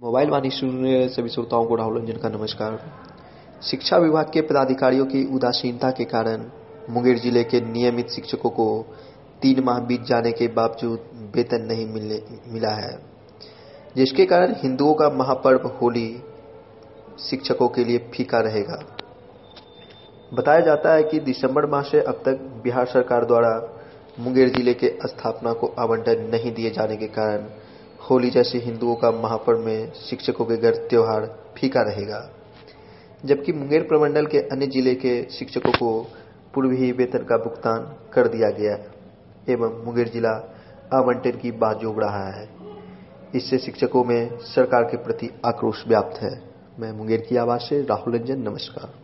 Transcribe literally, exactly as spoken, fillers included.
Mobile वाणी सुनने वाले सभी श्रोताओं को राहुल रंजन का नमस्कार। शिक्षा विभाग के पदाधिकारियों की उदासीनता के कारण मुंगेर जिले के नियमित शिक्षकों को तीन माह बीत जाने के बावजूद वेतन नहीं मिलने मिला है, जिसके कारण हिंदुओं का महापर्व होली शिक्षकों के लिए फीका रहेगा। बताया जाता है कि दिसंबर माह से अब तक बिहार सरकार द्वारा मुंगेर जिले के स्थापना को आवंटन नहीं दिए जाने के कारण होली जैसे हिंदुओं का महापर्व में शिक्षकों के घर त्योहार फीका रहेगा, जबकि मुंगेर प्रमंडल के अन्य जिले के शिक्षकों को पूर्व ही वेतन का भुगतान कर दिया गया एवं मुंगेर जिला आवंटन की बात जोड़ रहा है। इससे शिक्षकों में सरकार के प्रति आक्रोश व्याप्त है। मैं मुंगेर की आवाज से राहुल रंजन, नमस्कार।